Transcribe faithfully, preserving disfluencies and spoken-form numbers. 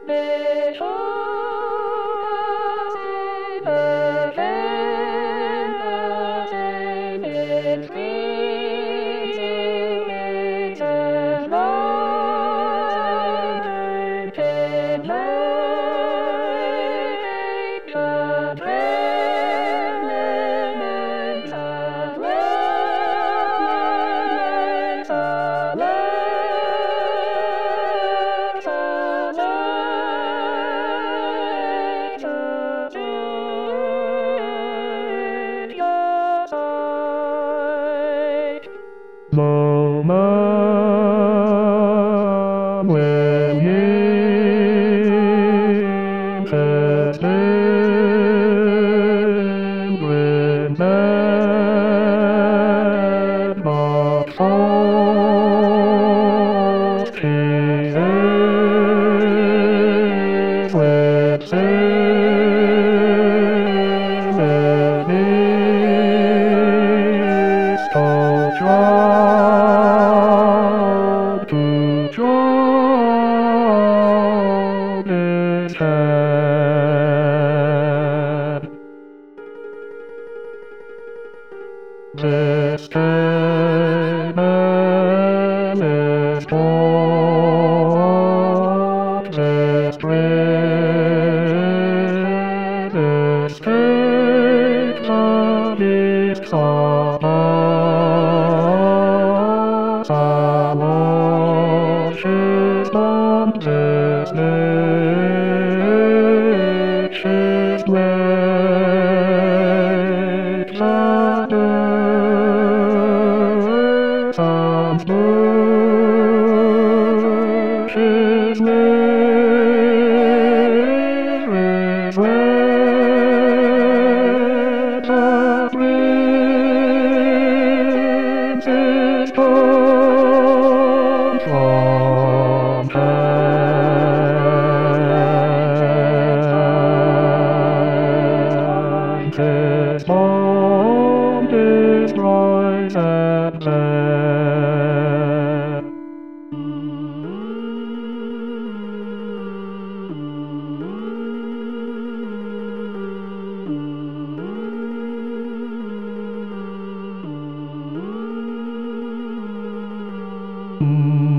Moment when he has been when that not false he is with sin and is so drawn to draw his hand. This man is taught, this dread is faith of his cause. I wash his bones, his nature's legs under some bushes live with the prince's torn from hand. His bond is bright and glad. Mm.